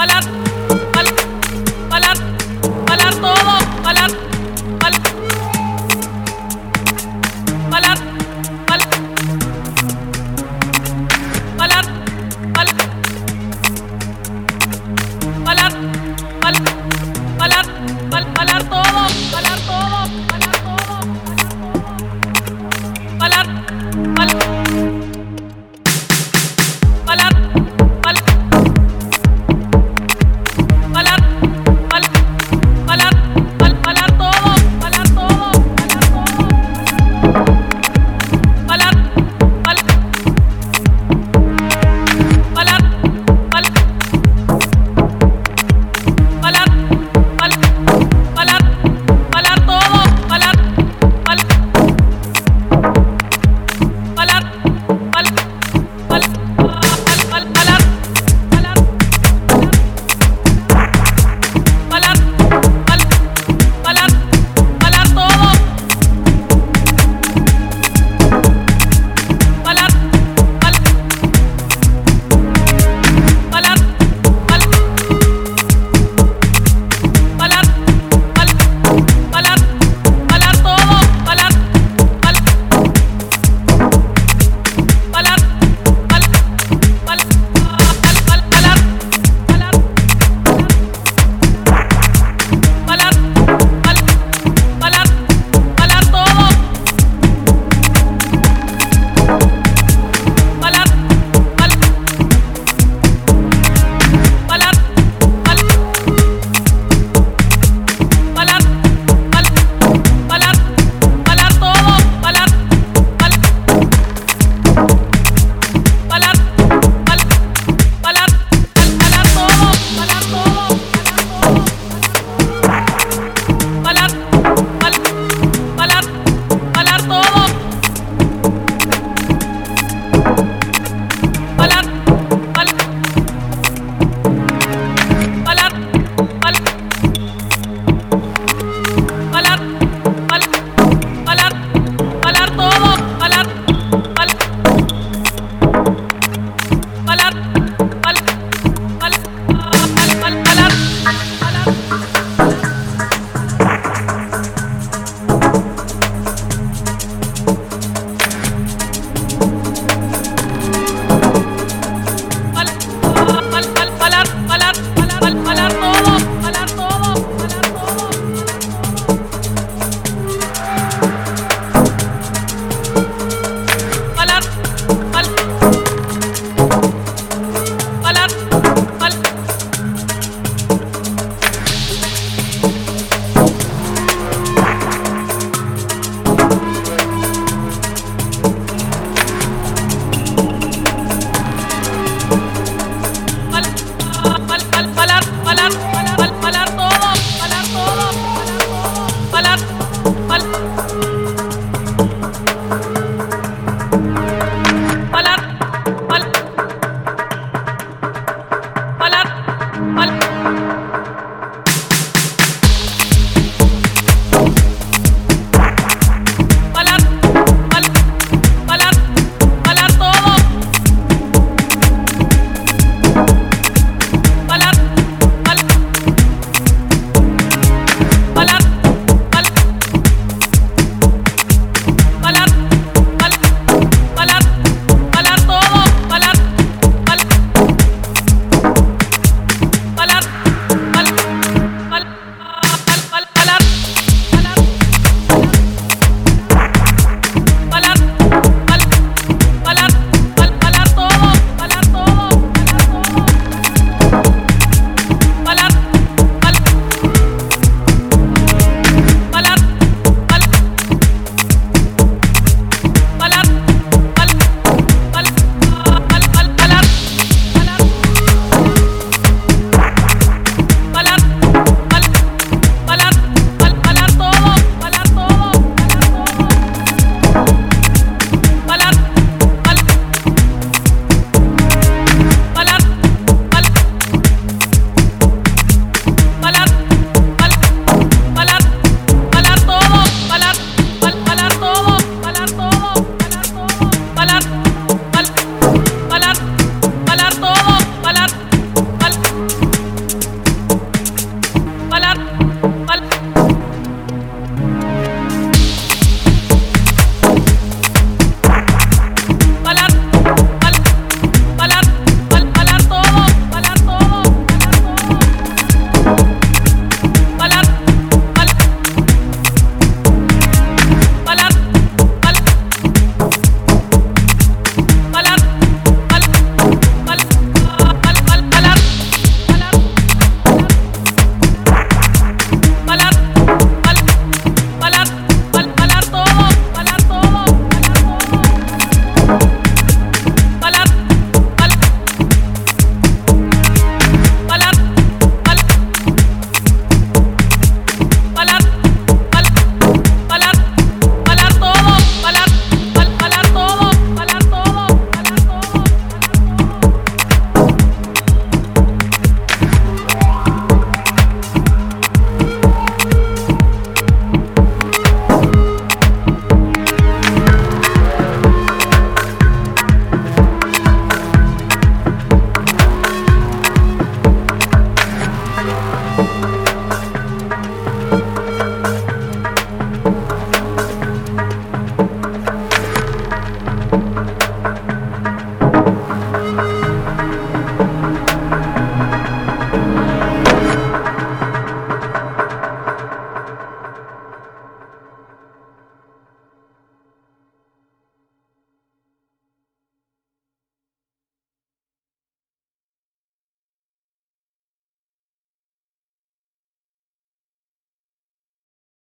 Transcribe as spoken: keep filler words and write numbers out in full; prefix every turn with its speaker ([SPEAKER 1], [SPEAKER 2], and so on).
[SPEAKER 1] palar, pal, palar, palar todo, palar, pal, palar, pal, palar, pal, palar, pal, palar, pal, palar todo, palar todo, palar todo, palar, pal, palar, pal, palar, pal, palar, pal, palar todo, palar todo, palar todo, palar, pal, palar, pal, palar, pal, palar, palar todo, palar, pal, palar, pal, pal, pal, pal, palar, palar, palar, pal, palar, palar todo, palar, pal, palar, pal, palar, pal, palar, palar todo, palar, pal, palar, pal, pal, pal, pal, palar, palar, palar, pal, palar, palar todo, palar, pal, palar, pal, palar, pal, palar, palar todo, palar, pal, palar, pal, palar, pal, palar todo, palar todo, palar, pal, palar, palar todo, palar, pal, palar, pal, palar, pal, palar, palar todo, palar, pal, palar, pal, pal, pal, pal, palar, palar, pal, pal, pal, palar, palar, pal, palar todo, palar todo, palar todo, palar, pal, palar, pal, pal, pal, pal, palar, palar.